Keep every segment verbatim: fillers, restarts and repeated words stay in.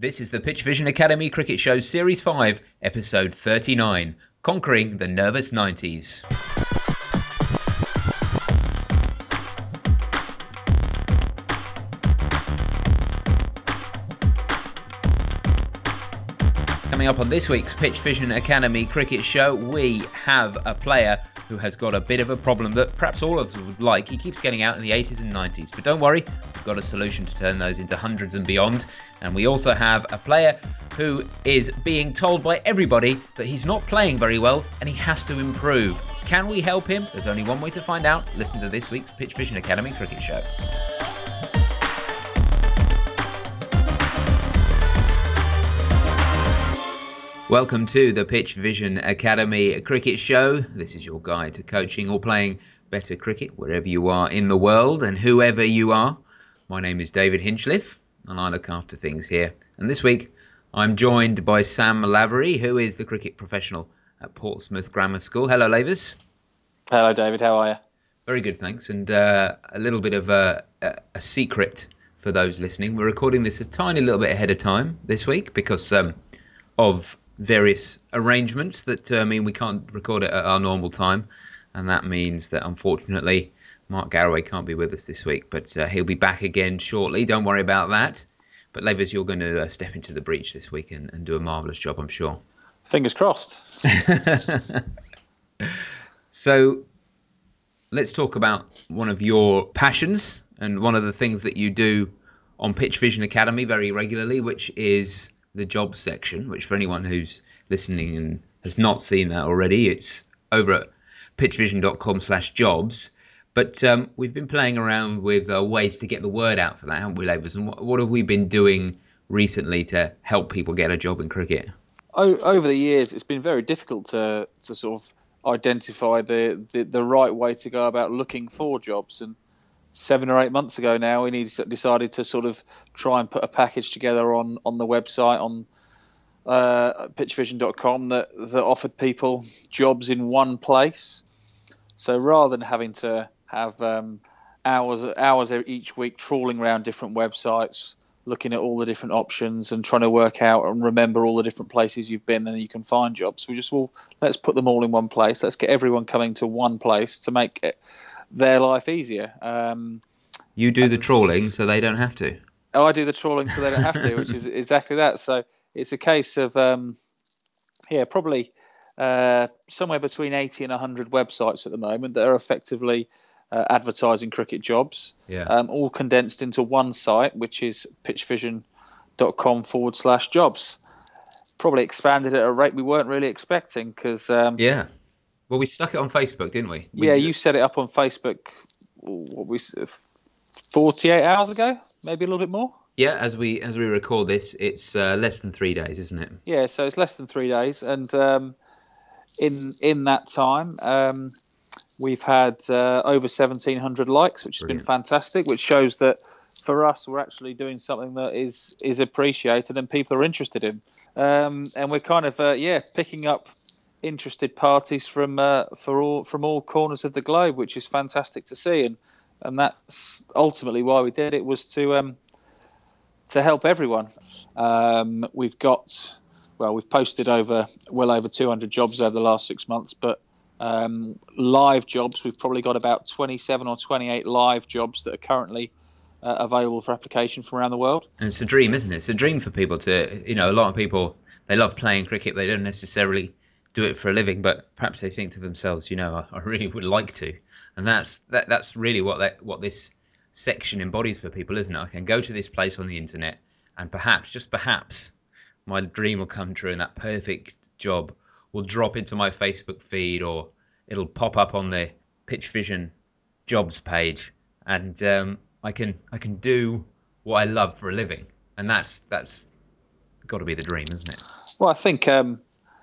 This is the Pitch Vision Academy Cricket Show Series five, Episode thirty-nine, Conquering the Nervous nineties. Coming up on this week's Pitch Vision Academy Cricket Show, we have a player who has got a bit of a problem that perhaps all of us would like. He keeps getting out in the eighties and nineties, but don't worry, we've got a solution to turn those into hundreds and beyond. And we also have a player who is being told by everybody that he's not playing very well and he has to improve. Can we help him? There's only one way to find out. Listen to this week's Pitch Vision Academy Cricket Show. Welcome to the Pitch Vision Academy Cricket Show. This is your guide to coaching or playing better cricket wherever you are in the world and whoever you are. My name is David Hinchliffe and I look after things here. And this week I'm joined by Sam Lavery, who is the cricket professional at Portsmouth Grammar School. Hello, Lavers. Hello, David. How are you? Very good, thanks. And uh, a little bit of a, a, a secret for those listening. We're recording this a tiny little bit ahead of time this week because um, of various arrangements that uh, mean we can't record it at our normal time, and that means that unfortunately Mark Garraway can't be with us this week, but uh, he'll be back again shortly. Don't worry about that. But Lavers, you're going to uh, step into the breach this week and, and do a marvellous job, I'm sure. Fingers crossed. So let's talk about one of your passions and one of the things that you do on Pitch Vision Academy very regularly, which is the jobs section, which for anyone who's listening and has not seen that already, it's over at pitchvision.com slash jobs. But um, we've been playing around with uh, ways to get the word out for that, haven't we, Lavers? And what, what have we been doing recently to help people get a job in cricket? O- over the years, it's been very difficult to to sort of identify the, the, the right way to go about looking for jobs. And seven or eight months ago now, we need, decided to sort of try and put a package together on, on the website, on uh, pitch vision dot com, that, that offered people jobs in one place. So rather than having to have um, hours hours each week trawling around different websites, looking at all the different options and trying to work out and remember all the different places you've been and you can find jobs, we just, well, let's put them all in one place. Let's get everyone coming to one place to make it, their life easier. Um, You do the trawling so they don't have to. Oh, I do the trawling so they don't have to, which is exactly that. So it's a case of, um, yeah, probably uh, somewhere between eighty and one hundred websites at the moment that are effectively uh, advertising cricket jobs, Yeah. um, all condensed into one site, which is pitchvision.com forward slash jobs. Probably expanded at a rate we weren't really expecting because... Um, yeah. Well, we stuck it on Facebook, didn't we? we yeah, did... you set it up on Facebook, what we forty-eight hours ago, maybe a little bit more. Yeah, as we as we record this, it's uh, less than three days, isn't it? Yeah, so it's less than three days. And um, in in that time... Um, We've had uh, over seventeen hundred likes, which has Brilliant. been fantastic, which shows that for us, we're actually doing something that is is appreciated and people are interested in. Um, and we're kind of, uh, yeah, picking up interested parties from uh, for all from all corners of the globe, which is fantastic to see. And and that's ultimately why we did it, was to um, to help everyone. Um, we've got, well, we've posted over well over two hundred jobs over the last six months, but Um, live jobs, we've probably got about twenty-seven or twenty-eight live jobs that are currently uh, available for application from around the world. And it's a dream, isn't it? It's a dream for people to, you know, a lot of people, they love playing cricket. They don't necessarily do it for a living, but perhaps they think to themselves, you know, I, I really would like to. And that's that, that's really what that, what this section embodies for people, isn't it? I can go to this place on the internet and perhaps, just perhaps, my dream will come true and that perfect job will drop into my Facebook feed or it'll pop up on the Pitch Vision jobs page, and um, I can I can do what I love for a living, and that's that's got to be the dream, isn't it? Well, I think um,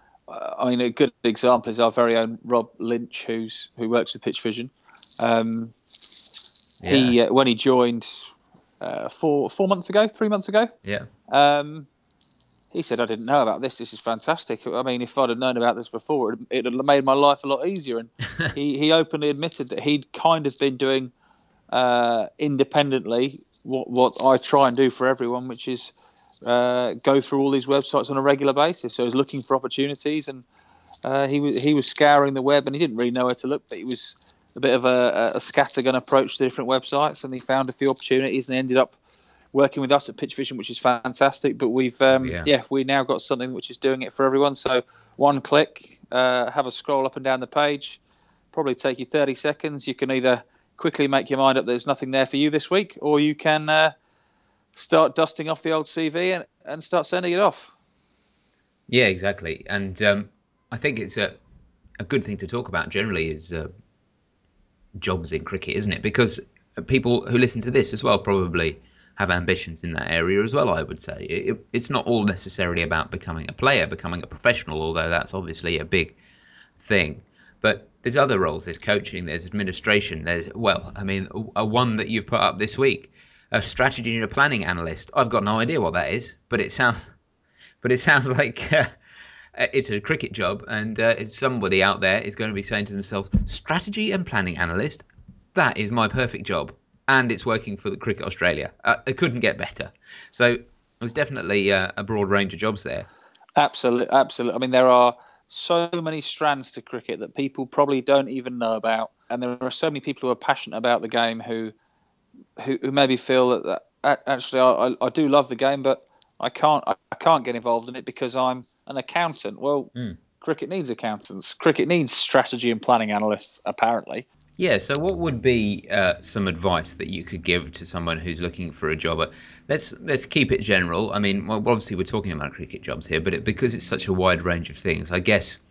I mean a good example is our very own Rob Lynch, who's who works with Pitch Vision. Um, Yeah. He uh, when he joined uh, four four months ago, three months ago. Yeah. Um, He said, I didn't know about this. This is fantastic. I mean, if I'd have known about this before, it would have made my life a lot easier. And he, he openly admitted that he'd kind of been doing uh, independently what, what I try and do for everyone, which is uh, go through all these websites on a regular basis. So he was looking for opportunities, and uh, he was he was scouring the web, and he didn't really know where to look, but he was a bit of a, a scattergun approach to different websites, and he found a few opportunities and ended up working with us at Pitch Vision, which is fantastic. But we've Oh, um, yeah. yeah, we now got something which is doing it for everyone. So one click, uh, have a scroll up and down the page, probably take you thirty seconds. You can either quickly make your mind up there's nothing there for you this week, or you can uh, start dusting off the old C V and, and start sending it off. Yeah, exactly. And um, I think it's a, a good thing to talk about generally is uh, jobs in cricket, isn't it? Because people who listen to this as well probably have ambitions in that area as well, I would say. It, it's not all necessarily about becoming a player, becoming a professional, although that's obviously a big thing. But there's other roles. There's coaching, there's administration, there's, well, I mean, a, a one that you've put up this week, a strategy and a planning analyst. I've got no idea what that is, but it sounds, but it sounds like uh, it's a cricket job, and uh, somebody out there is going to be saying to themselves, strategy and planning analyst, that is my perfect job. And it's working for the Cricket Australia. Uh, it couldn't get better. So there's definitely uh, a broad range of jobs there. Absolutely, absolutely. I mean, there are so many strands to cricket that people probably don't even know about, and there are so many people who are passionate about the game who who, who maybe feel that, that actually I, I do love the game, but I can't I can't get involved in it because I'm an accountant. Well, Mm. cricket needs accountants. Cricket needs strategy and planning analysts, apparently. Yeah, so what would be uh, some advice that you could give to someone who's looking for a job? Uh, Let's let's keep it general. I mean, well, obviously we're talking about cricket jobs here, but it, because it's such a wide range of things, I guess,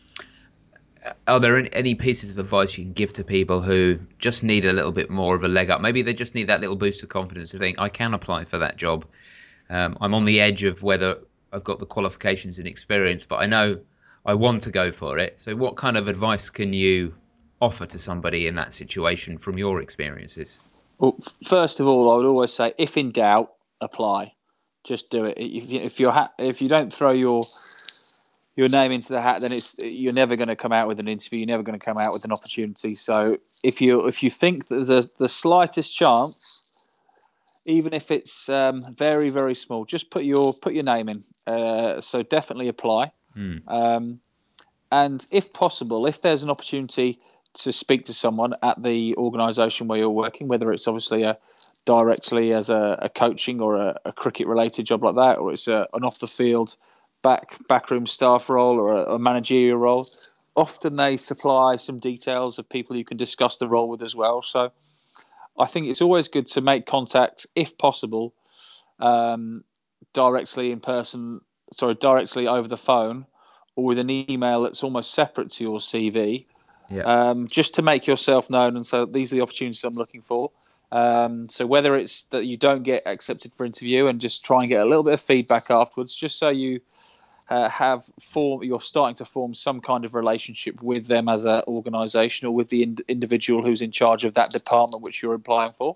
are there any, any pieces of advice you can give to people who just need a little bit more of a leg up? Maybe they just need that little boost of confidence to think, I can apply for that job. Um, I'm on the edge of whether I've got the qualifications and experience, but I know I want to go for it. So, what kind of advice can you offer to somebody in that situation from your experiences? Well, first of all, I would always say, if in doubt, apply. Just do it. If, you, if you're ha- if you don't throw your your name into the hat, then it's you're never going to come out with an interview. You're never going to come out with an opportunity. So if you if you think there's a, the slightest chance, even if it's um, very very small, just put your put your name in. Uh, so definitely apply. Hmm. Um, and if possible, if there's an opportunity to speak to someone at the organisation where you're working, whether it's obviously a directly as a, a coaching or a, a cricket related job like that, or it's a, an off the field back backroom staff role or a, a managerial role, often they supply some details of people you can discuss the role with as well. So I think it's always good to make contact, if possible, um, directly in person, sorry, directly over the phone, or with an email that's almost separate to your C V, Yeah. um, just to make yourself known. And so these are the opportunities I'm looking for. Um, so whether it's that you don't get accepted for interview and just try and get a little bit of feedback afterwards, just so you uh, have form, you're starting to form some kind of relationship with them as an organisation or with the ind- individual who's in charge of that department which you're applying for.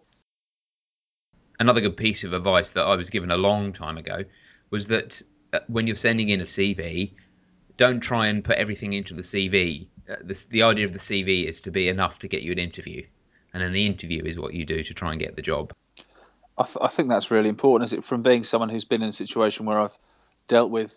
Another good piece of advice that I was given a long time ago was that uh, when you're sending in a C V, don't try and put everything into the C V. Uh, the, the idea of the C V is to be enough to get you an interview, and then the interview is what you do to try and get the job. I, th- I think that's really important. Is it from being someone who's been in a situation where I've dealt with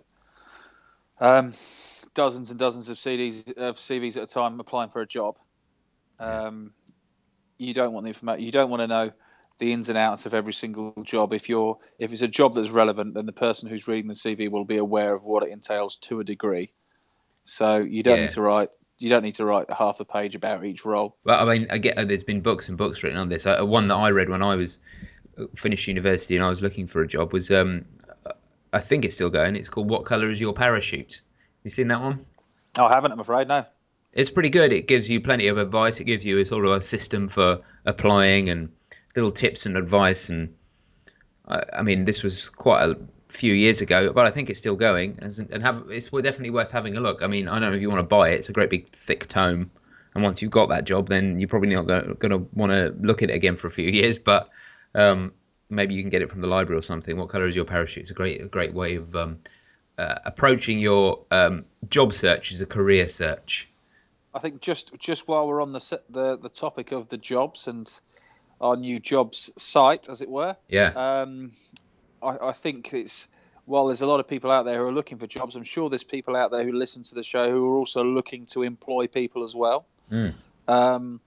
um, dozens and dozens of C Ds of C Vs at a time applying for a job. Yeah. Um, you don't want the information. You don't want to know the ins and outs of every single job. If you're if it's a job that's relevant, then the person who's reading the C V will be aware of what it entails to a degree. So you don't need Yeah. to write you don't need to write half a page about each role. Well, I mean, I get uh, there's been books and books written on this. Uh, one that I read when I was uh, finished university and I was looking for a job was, um, I think it's still going. It's called "What Color Is Your Parachute?" You seen that one? Oh, I haven't. I'm afraid no. It's pretty good. It gives you plenty of advice. It gives you a sort of a system for applying and little tips and advice. And I, I mean, this was quite a few years ago, but I think it's still going. And and have it's definitely worth having a look. I mean, I don't know if you want to buy it. It's a great big thick tome. And once you've got that job, then you're probably not going to want to look at it again for a few years. But um, maybe you can get it from the library or something. What color is your parachute? It's a great, a great way of um, uh, approaching your um, job search as a career search. I think just just while we're on the the the topic of the jobs and our new jobs site, as it were, Yeah. um, I, I think it's while there's a lot of people out there who are looking for jobs, I'm sure there's people out there who listen to the show who are also looking to employ people as well. Mm. Um,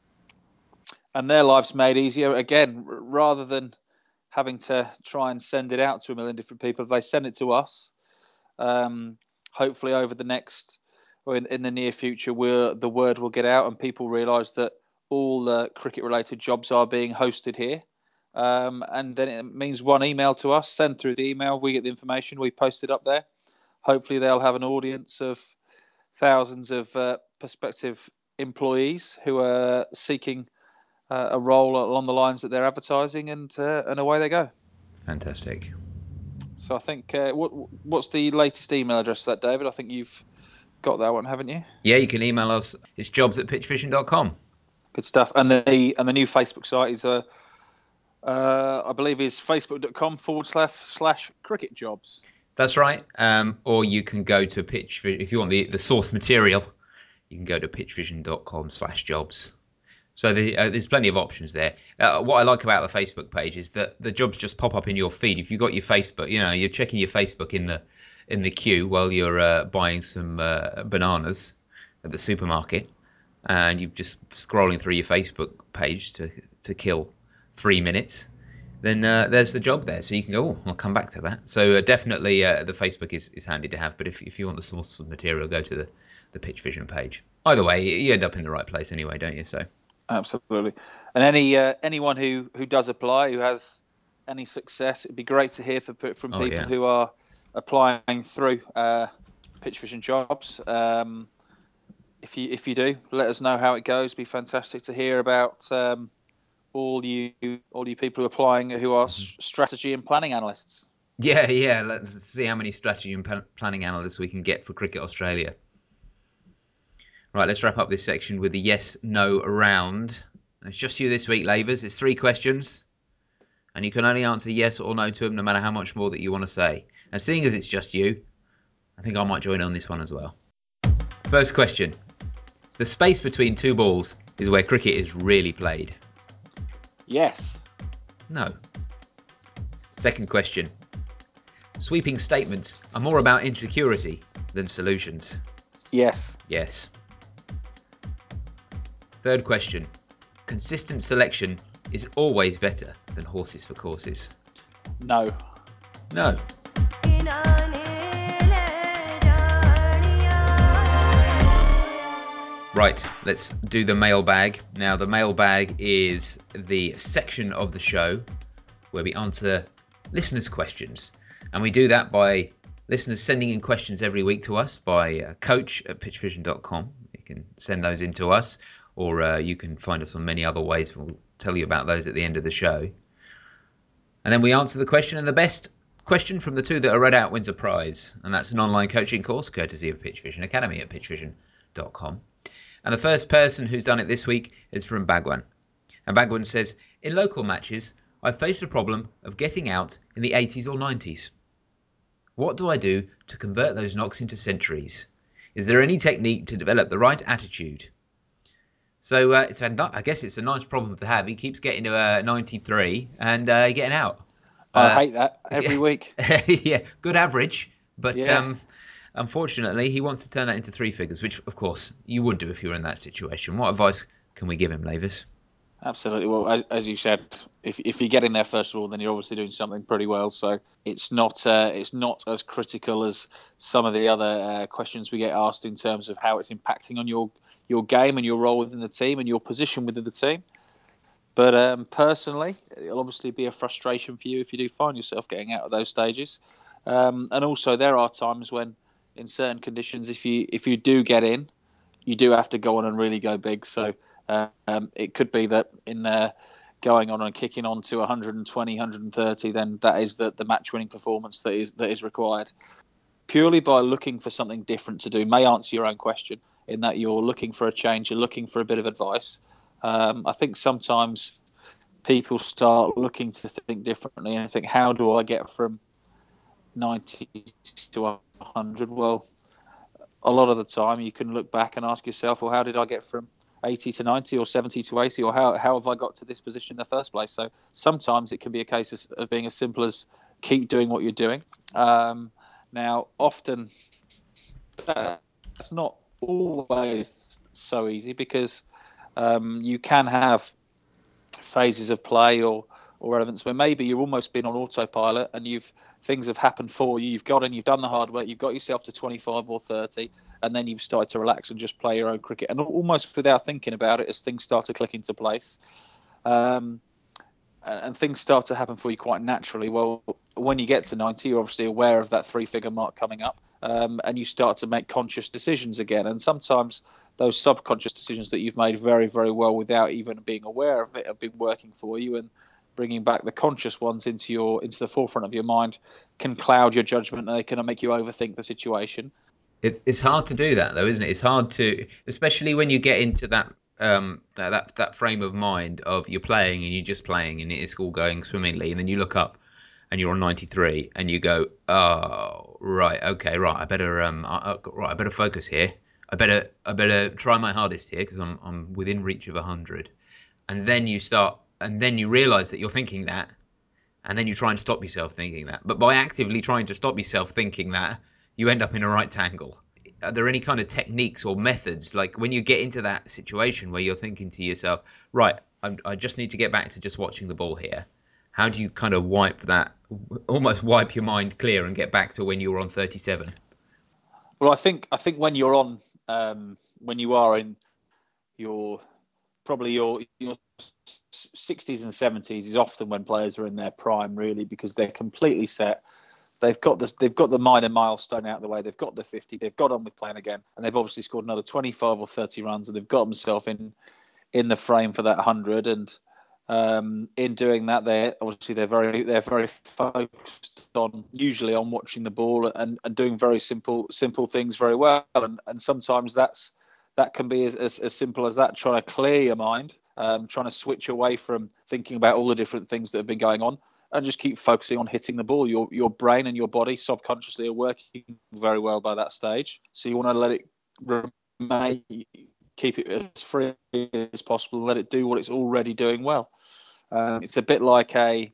and their life's made easier. Again, r- rather than having to try and send it out to a million different people, if they send it to us, um, hopefully over the next, or in, in the near future, we're, the word will get out and people realise that all the cricket-related jobs are being hosted here. Um, and then it means one email to us, send through the email, we get the information, we post it up there. Hopefully they'll have an audience of thousands of uh, prospective employees who are seeking uh, a role along the lines that they're advertising, and uh, and away they go. Fantastic. So I think, uh, what what's the latest email address for that, David? I think you've got that one, haven't you? Yeah, you can email us. It's jobs at pitch vision dot com. Good stuff. And the and the new Facebook site is, uh, uh, I believe, is facebook.com forward slash slash cricket jobs. That's right. Um, or you can go to pitch if you want the, the source material. You can go to pitch vision dot com slash jobs. So the, uh, there's plenty of options there. Uh, what I like about the Facebook page is that the jobs just pop up in your feed. If you've got your Facebook, you know, you're checking your Facebook in the in the queue while you're uh, buying some uh, bananas at the supermarket, and you're just scrolling through your Facebook page to to kill three minutes. Then uh, there's the job there, so you can go. Oh, I'll come back to that. So uh, definitely, uh, the Facebook is, is handy to have. But if if you want the source of material, go to the the Pitch Vision page. Either way, you end up in the right place anyway, don't you? So. Absolutely. And any uh, anyone who, who does apply, who has any success, it'd be great to hear from, from Oh people yeah. who are applying through uh, Pitch Vision jobs. Um, if you if you do, let us know how it goes. It'd be fantastic to hear about um, all you all you people who are applying who are Mm-hmm. s- strategy and planning analysts. Yeah, yeah. Let's see how many strategy and planning analysts we can get for Cricket Australia. Right, let's wrap up this section with the yes/no round. It's just you this week, Lavers. It's three questions, and you can only answer yes or no to them, no matter how much more that you want to say. And seeing as it's just you, I think I might join on this one as well. First question. The space between two balls is where cricket is really played. Yes. No. Second question. Sweeping statements are more about insecurity than solutions. Yes. Yes. Third question. Consistent selection is always better than horses for courses. No. No. Right, let's do the mailbag. Now, the mailbag is the section of the show where we answer listeners' questions. And we do that by listeners sending in questions every week to us by uh, coach at pitch vision dot com. You can send those in to us, or uh, you can find us on many other ways. We'll tell you about those at the end of the show. And then we answer the question, and the best question from the two that are read out wins a prize. And that's an online coaching course courtesy of Pitch Vision Academy at pitch vision dot com. And the first person who's done it this week is from Bagwan. And Bagwan says, in local matches, I've faced a problem of getting out in the eighties or nineties. What do I do to convert those knocks into centuries? Is there any technique to develop the right attitude? So uh, it's a, I guess it's a nice problem to have. He keeps getting to uh, ninety-three and uh, getting out. I Uh, hate that every week. yeah, good average, but Yeah. um, unfortunately, he wants to turn that into three figures, which, of course, you would do if you were in that situation. What advice can we give him, Lavis? Absolutely. Well, as, as you said, if if you get in there first of all, then you're obviously doing something pretty well. So it's not uh, it's not as critical as some of the other uh, questions we get asked in terms of how it's impacting on your your game and your role within the team and your position within the team. But um, personally, it'll obviously be a frustration for you if you do find yourself getting out of those stages. Um, and also, there are times when, in certain conditions, if you if you do get in, you do have to go on and really go big. So um, it could be that in uh, going on and kicking on to one twenty, one thirty, then that is the, the match-winning performance that is that is required. Purely by looking for something different to do may answer your own question in that you're looking for a change, you're looking for a bit of advice. Um, I think sometimes people start looking to think differently and think, how do I get from ninety to one hundred? Well, a lot of the time you can look back and ask yourself, well, how did I get from eighty to ninety or seventy to eighty, or how, how have I got to this position in the first place? So sometimes it can be a case of, of being as simple as keep doing what you're doing. Um, now, often that's not always so easy because um, you can have phases of play or or relevance where maybe you've almost been on autopilot and you've things have happened for you. You've got in, you've done the hard work, you've got yourself to twenty-five or thirty, and then you've started to relax and just play your own cricket, and almost without thinking about it, as things start to click into place. Um, and things start to happen for you quite naturally. Well, when you get to ninety, you're obviously aware of that three figure mark coming up, um, and you start to make conscious decisions again. And sometimes those subconscious decisions that you've made very, very well without even being aware of it have been working for you, and bringing back the conscious ones into your into the forefront of your mind can cloud your judgment, and they can make you overthink the situation. It's it's hard to do that though, isn't it? It's hard to, especially when you get into that um that that, that frame of mind of you're playing and you're just playing and it's all going swimmingly, and then you look up and you're on ninety-three and you go, oh right, okay, right, I better um I, I, right, I better focus here. I better I better try my hardest here because I'm I'm within reach of a hundred, and then you start and then you realise that you're thinking that, and then you try and stop yourself thinking that. But by actively trying to stop yourself thinking that, you end up in a right tangle. Are there any kind of techniques or methods, like when you get into that situation where you're thinking to yourself, right, I'm, I just need to get back to just watching the ball here? How do you kind of wipe that, almost wipe your mind clear and get back to when you were on thirty-seven? Well, I think I think when you're on um, when you are in your probably your your sixties and seventies is often when players are in their prime, really, because they're completely set. They've got the they've got the minor milestone out of the way. They've got the fifty. They've got on with playing again, and they've obviously scored another twenty-five or thirty runs, and they've got themselves in in the frame for that one hundred. And um, in doing that, they're obviously they're very they're very focused on usually on watching the ball and, and doing very simple simple things very well. And and sometimes that's that can be as, as, as simple as that, trying to clear your mind, um, trying to switch away from thinking about all the different things that have been going on, and just keep focusing on hitting the ball. Your your brain and your body subconsciously are working very well by that stage. So you want to let it remain, keep it as free as possible, and let it do what it's already doing well. Um, it's a bit like a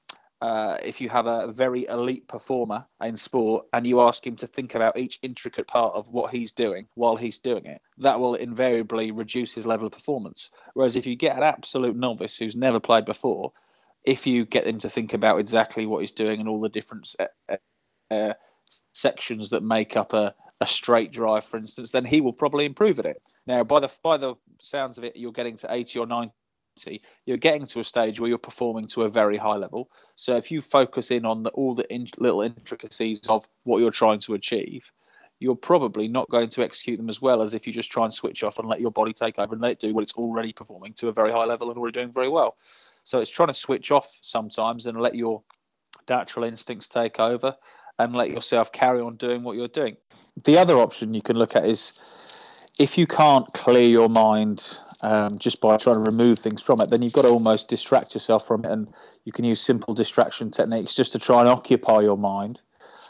uh, if you have a very elite performer in sport and you ask him to think about each intricate part of what he's doing while he's doing it, that will invariably reduce his level of performance. Whereas if you get an absolute novice who's never played before, if you get him to think about exactly what he's doing and all the different uh, uh, sections that make up a, a straight drive, for instance, then he will probably improve at it. Now, by the by the sounds of it, you're getting to eighty or ninety. You're getting to a stage where you're performing to a very high level. So if you focus in on the, all the in, little intricacies of what you're trying to achieve, you're probably not going to execute them as well as if you just try and switch off and let your body take over and let it do what it's already performing to a very high level and already doing very well. So it's trying to switch off sometimes and let your natural instincts take over and let yourself carry on doing what you're doing. The other option you can look at is if you can't clear your mind um, just by trying to remove things from it, then you've got to almost distract yourself from it. And you can use simple distraction techniques just to try and occupy your mind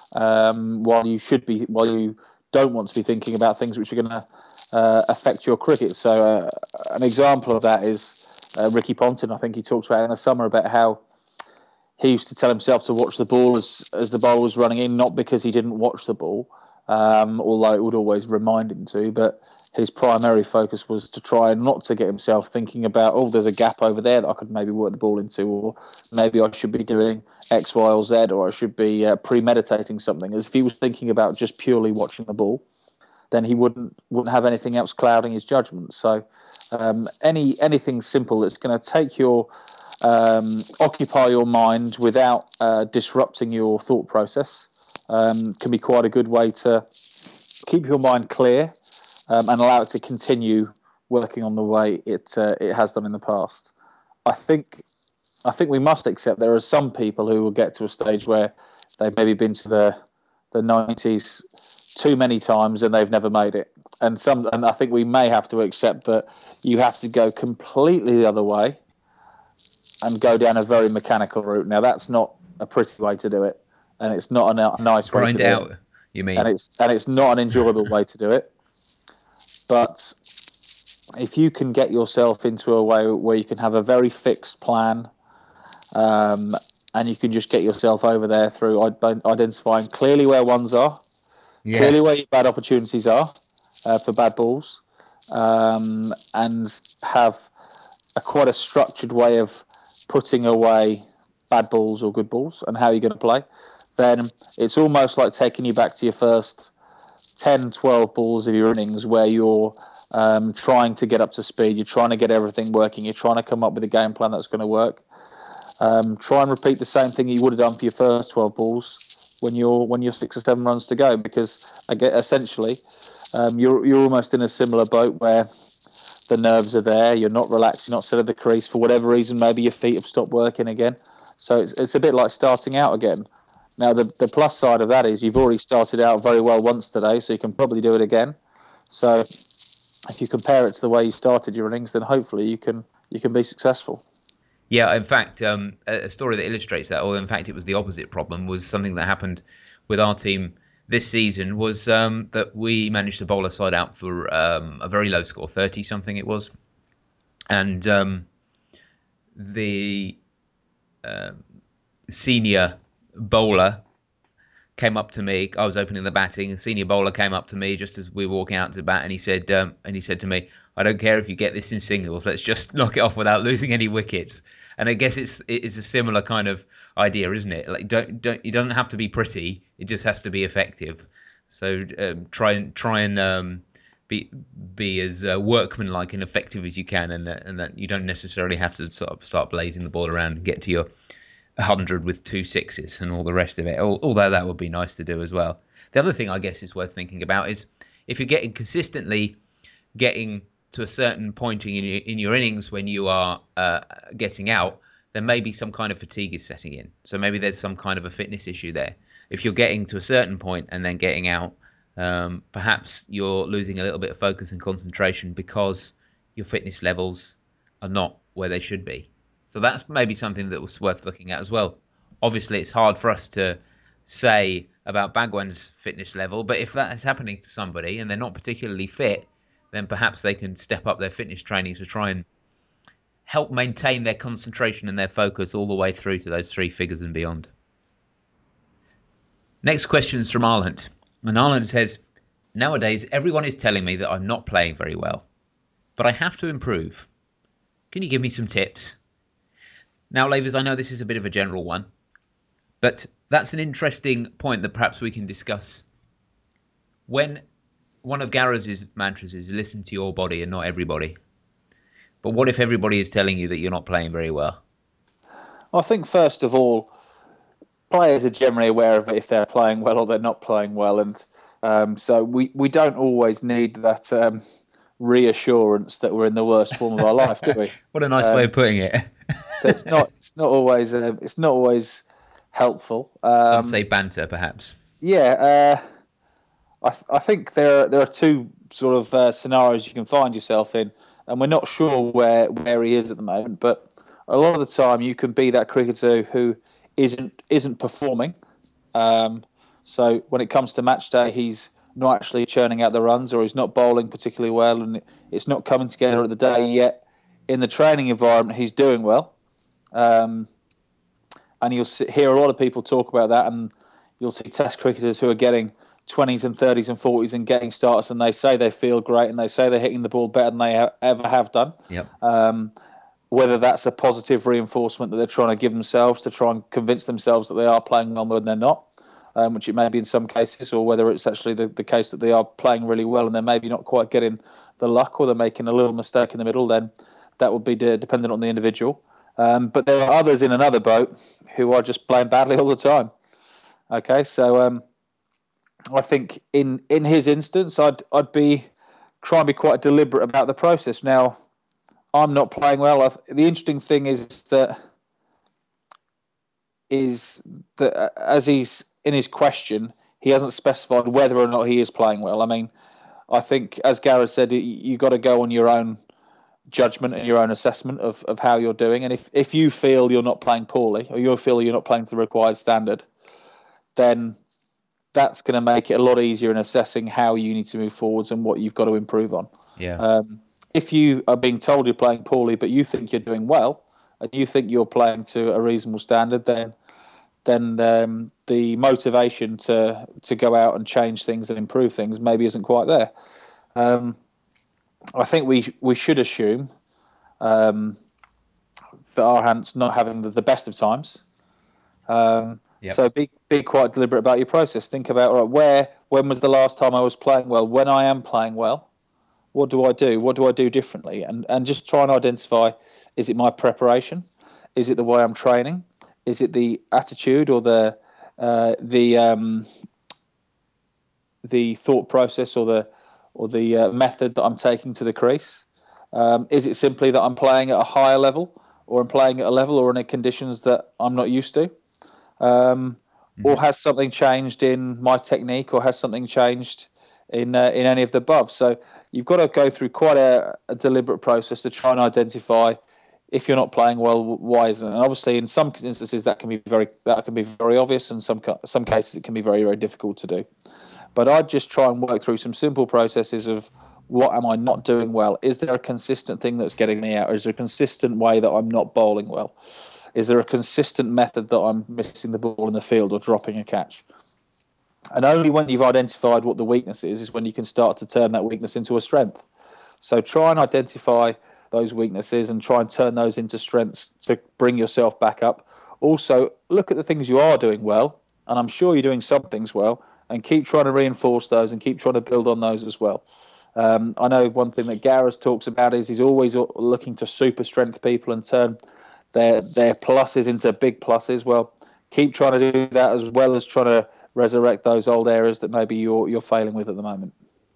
um, while you should be, while you don't want to be thinking about things which are going to uh, affect your cricket. So, uh, an example of that is uh, Ricky Ponting. I think he talked about in the summer about how he used to tell himself to watch the ball as, as the ball was running in, not because he didn't watch the ball, um, although it would always remind him to, but his primary focus was to try not to get himself thinking about, oh, there's a gap over there that I could maybe work the ball into, or maybe I should be doing X, Y, or Z, or I should be uh, premeditating something. As if he was thinking about just purely watching the ball, then he wouldn't wouldn't have anything else clouding his judgment. So um, any anything simple that's going to take your um, occupy your mind without uh, disrupting your thought process um, can be quite a good way to keep your mind clear um, and allow it to continue working on the way it uh, it has done in the past. I think I think we must accept there are some people who will get to a stage where they've maybe been to the the nineties too many times and they've never made it. And some, and I think we may have to accept that you have to go completely the other way and go down a very mechanical route. Now that's not a pretty way to do it, and it's not a, a nice way to Grind do it, out, you and mean? it's and it's not an enjoyable way to do it. But if you can get yourself into a way where you can have a very fixed plan, um, and you can just get yourself over there through identifying clearly where ones are, Yeah. clearly where your bad opportunities are uh, for bad balls, um, and have a quite a structured way of putting away bad balls or good balls and how you're going to play. Then it's almost like taking you back to your first ten, twelve balls of your innings where you're um, trying to get up to speed, you're trying to get everything working, you're trying to come up with a game plan that's going to work. Um, try and repeat the same thing you would have done for your first twelve balls when you're when you're six or seven runs to go, because I get essentially um, you're you're almost in a similar boat where the nerves are there, you're not relaxed, you're not set at the crease for whatever reason. Maybe your feet have stopped working again, so it's it's a bit like starting out again. Now the the plus side of that is you've already started out very well once today, so you can probably do it again. So if you compare it to the way you started your innings, then hopefully you can you can be successful. Yeah, in fact, um, a story that illustrates that, or in fact, it was the opposite problem, was something that happened with our team this season. Was um, that we managed to bowl a side out for um, a very low score, thirty something it was, and um, the uh, senior bowler came up to me. I was opening the batting. The senior bowler came up to me just as we were walking out to bat, and he said, um, and he said to me, "I don't care if you get this in singles. Let's just knock it off without losing any wickets." And I guess it's it's a similar kind of idea, isn't it? Like, don't don't it doesn't have to be pretty. It just has to be effective. So um, try and try and um, be be as uh, workmanlike and effective as you can, and that, and that you don't necessarily have to sort of start blazing the ball around and get to your one hundred with two sixes and all the rest of it. Although that would be nice to do as well. The other thing I guess is worth thinking about is if you're getting consistently getting to a certain point in your, in your innings when you are uh, getting out, then maybe some kind of fatigue is setting in. So maybe there's some kind of a fitness issue there. If you're getting to a certain point and then getting out, um, perhaps you're losing a little bit of focus and concentration because your fitness levels are not where they should be. So that's maybe something that was worth looking at as well. Obviously, it's hard for us to say about Bagwan's fitness level, but if that is happening to somebody and they're not particularly fit, then perhaps they can step up their fitness training to try and help maintain their concentration and their focus all the way through to those three figures and beyond. Next question is from Arland. And Arland says, nowadays everyone is telling me that I'm not playing very well, but I have to improve. Can you give me some tips? Now, Lavers, I know this is a bit of a general one, but that's an interesting point that perhaps we can discuss. When one of Gareth's mantras is listen to your body and not everybody. But what if everybody is telling you that you're not playing very well? I think first of all, players are generally aware of it if they're playing well or they're not playing well, and um, so we, we don't always need that um, reassurance that we're in the worst form of our life, do we? What a nice way of Um, putting it. so it's not it's not always uh, it's not always helpful. Some Um, say banter, perhaps. yeah, uh, I th- I think there there are two sort of uh, scenarios you can find yourself in, and we're not sure where where he is at the moment. But a lot of the time, you can be that cricketer who isn't isn't performing. Um, so when it comes to match day, he's not actually churning out the runs, or he's not bowling particularly well, and it's not coming together at the day yet. In the training environment, he's doing well, um, and you'll see, hear a lot of people talk about that, and you'll see Test cricketers who are getting twenties and thirties and forties and getting starts, and they say they feel great, and they say they're hitting the ball better than they ha- ever have done. Yep. Um, whether that's a positive reinforcement that they're trying to give themselves to try and convince themselves that they are playing well when they're not, um, which it may be in some cases, or whether it's actually the, the case that they are playing really well and they're maybe not quite getting the luck, or they're making a little mistake in the middle, then that would be de- dependent on the individual. Um, but there are others in another boat who are just playing badly all the time. Okay, so um, I think in in his instance, I'd I'd be try and be quite deliberate about the process. Now, I'm not playing well. I've, the interesting thing is that is that uh, as he's in his question, he hasn't specified whether or not he is playing well. I mean, I think as Gareth said, you, you got to go on your own judgment and your own assessment of, of how you're doing. And if, if you feel you're not playing poorly, or you feel you're not playing to the required standard, then that's going to make it a lot easier in assessing how you need to move forwards and what you've got to improve on. Yeah. Um, if you are being told you're playing poorly, but you think you're doing well, and you think you're playing to a reasonable standard, then then um, the motivation to to go out and change things and improve things maybe isn't quite there. Um, I think we we should assume um, that Arhant's not having the, the best of times. Um, Yep. so be be quite deliberate about your process. Think about, right, where when was the last time I was playing well? When I am playing well, what do I do? What do I do differently? And and just try and identify: is it my preparation? Is it the way I'm training? Is it the attitude or the uh, the um, the thought process or the or the uh, method that I'm taking to the crease? Um, is it simply that I'm playing at a higher level, or I'm playing at a level or in conditions that I'm not used to? Um, Mm-hmm. or has something changed in my technique, or has something changed in uh, in any of the above? So you've got to go through quite a, a deliberate process to try and identify if you're not playing well, why isn't it? And obviously, in some instances, that can be very that can be very obvious, and some some cases it can be very very difficult to do. But I'd just try and work through some simple processes of what am I not doing well? Is there a consistent thing that's getting me out? Or is there a consistent way that I'm not bowling well? Is there a consistent method that I'm missing the ball in the field or dropping a catch? And only when you've identified what the weakness is, is when you can start to turn that weakness into a strength. So try and identify those weaknesses and try and turn those into strengths to bring yourself back up. Also, look at the things you are doing well, and I'm sure you're doing some things well, and keep trying to reinforce those and keep trying to build on those as well. Um, I know one thing that Gareth talks about is he's always looking to super strength people and turn their their pluses into big pluses. Well, keep trying to do that as well as trying to resurrect those old areas that maybe you're you're failing with at the moment.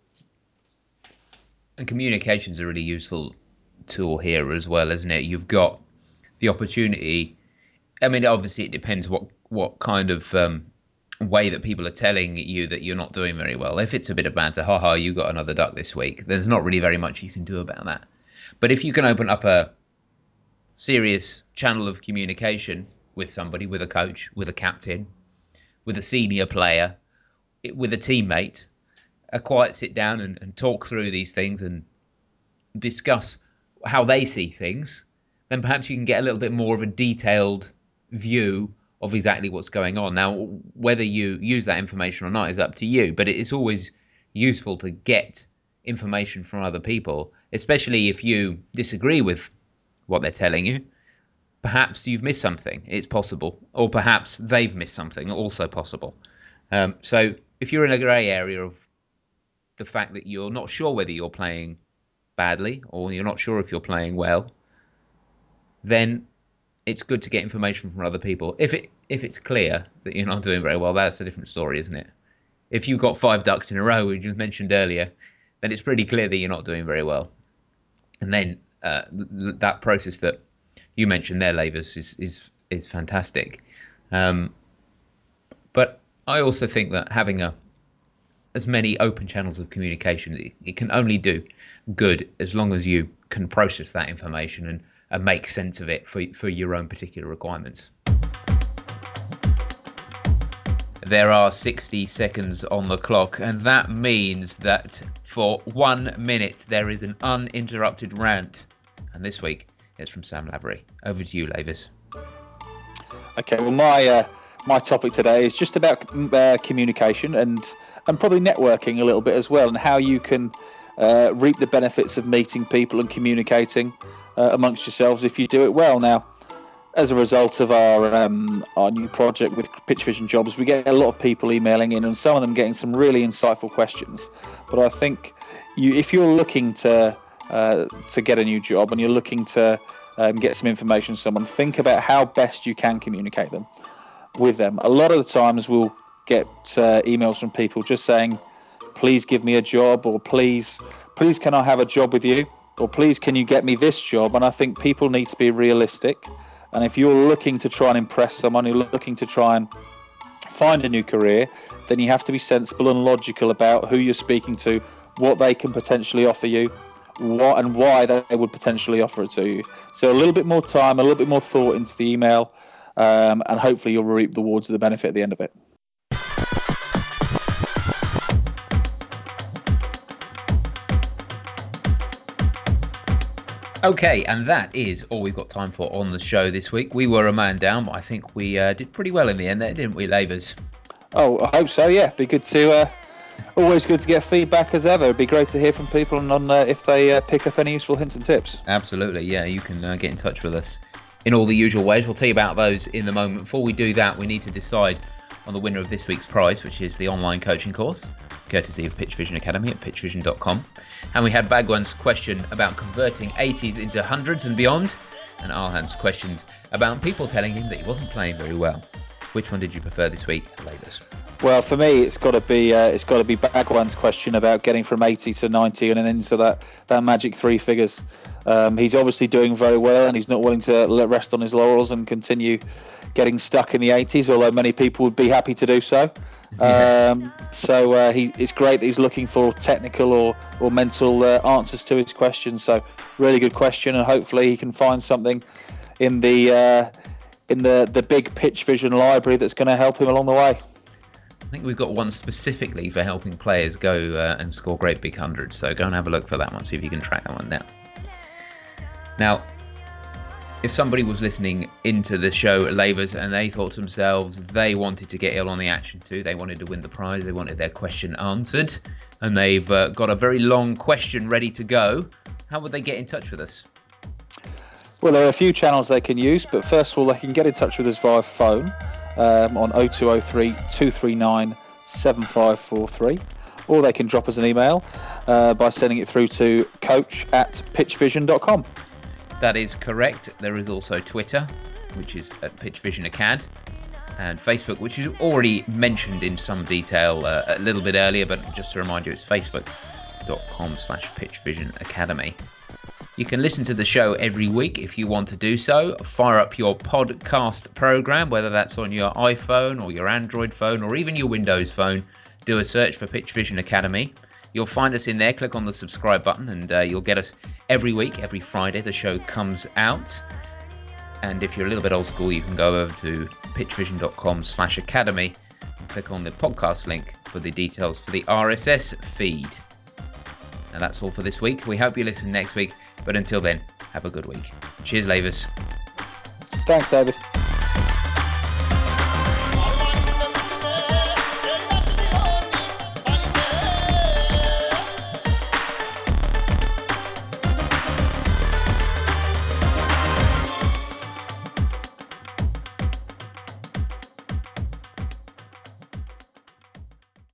And communication's a really useful tool here as well, isn't it? You've got the opportunity. I mean, obviously, it depends what what kind of um, way that people are telling you that you're not doing very well. If it's a bit of banter, haha, you got another duck this week, there's not really very much you can do about that. But if you can open up a serious channel of communication with somebody, with a coach, with a captain, with a senior player, with a teammate, a quiet sit down and, and talk through these things and discuss how they see things, then perhaps you can get a little bit more of a detailed view of exactly what's going on. Now, whether you use that information or not is up to you, but it's always useful to get information from other people, especially if you disagree with what they're telling you. Perhaps you've missed something, it's possible, or perhaps they've missed something, also possible. Um, so if you're in a grey area of the fact that you're not sure whether you're playing badly or you're not sure if you're playing well, then it's good to get information from other people. If it if it's clear that you're not doing very well, that's a different story, isn't it? If you've got five ducks in a row, we just mentioned earlier, then it's pretty clear that you're not doing very well. And then uh, th- that process that you mentioned there, Lavis, is is is fantastic. Um, but I also think that having a as many open channels of communication, it, it can only do good as long as you can process that information and, and make sense of it for for your own particular requirements. There are sixty seconds on the clock, and that means that for one minute there is an uninterrupted rant. And this week it's from Sam Lavery. Over to you, Lavis. Okay, well, my uh, my topic today is just about uh, communication and and probably networking a little bit as well, and how you can uh, reap the benefits of meeting people and communicating uh, amongst yourselves if you do it well. Now, as a result of our um, our new project with Pitch Vision Jobs, we get a lot of people emailing in, and some of them getting some really insightful questions. But I think you, if you're looking to uh, to get a new job and you're looking to um, get some information from someone, think about how best you can communicate them with them. A lot of the times we'll get uh, emails from people just saying, "Please give me a job," or "Please, please can I have a job with you?" or "Please can you get me this job?" And I think people need to be realistic. And if you're looking to try and impress someone, you're looking to try and find a new career, then you have to be sensible and logical about who you're speaking to, what they can potentially offer you, what and why they would potentially offer it to you. So a little bit more time, a little bit more thought into the email, um, and hopefully you'll reap the rewards of the benefit at the end of it. Okay, and that is all we've got time for on the show this week. We were a man down, but I think we uh, did pretty well in the end there, didn't we, Lavers? Oh, I hope so, yeah. Be good to, uh, always good to get feedback as ever. It'd be great to hear from people and on uh, if they uh, pick up any useful hints and tips. Absolutely, yeah. You can uh, get in touch with us in all the usual ways. We'll tell you about those in the moment. Before we do that, we need to decide on the winner of this week's prize, which is the online coaching course, courtesy of Pitch Vision Academy at pitch vision dot com. And we had Bagwan's question about converting eighties into hundreds and beyond, and Arhan's questions about people telling him that he wasn't playing very well. Which one did you prefer this week, Lavers? Well, for me, it's got to be uh, it's got to be Bagwan's question about getting from eighty to ninety and then into that that magic three figures. Um, he's obviously doing very well, and he's not willing to let rest on his laurels and continue getting stuck in the eighties. Although many people would be happy to do so. Yeah. Um, so uh, he, it's great that he's looking for technical or or mental uh, answers to his questions. So really good question, and hopefully he can find something in the uh, in the the big Pitch Vision library that's going to help him along the way. I think we've got one specifically for helping players go uh, and score great big hundreds. So go and have a look for that one. See if you can track that one down. Now, if somebody was listening into the show, Lavers, and they thought to themselves they wanted to get ill on the action too, they wanted to win the prize, they wanted their question answered, and they've uh, got a very long question ready to go, how would they get in touch with us? Well, there are a few channels they can use, but first of all, they can get in touch with us via phone um, on oh two oh three, two three nine, seven five four three, or they can drop us an email uh, by sending it through to coach at pitch vision dot com. That is correct. There is also Twitter, which is at Pitch Vision Acad, and Facebook, which is already mentioned in some detail uh, a little bit earlier, but just to remind you, it's facebook.com slash Pitch Vision Academy. You can listen to the show every week if you want to do so. Fire up your podcast program, whether that's on your iPhone or your Android phone or even your Windows phone. Do a search for Pitch Vision Academy. You'll find us in there. Click on the subscribe button and uh, you'll get us every week. Every Friday the show comes out. And if you're a little bit old school, you can go over to pitchvision.com slash academy and click on the podcast link for the details for the R S S feed. Now that's all for this week. We hope you listen next week. But until then, have a good week. Cheers, Lavers. Thanks, David.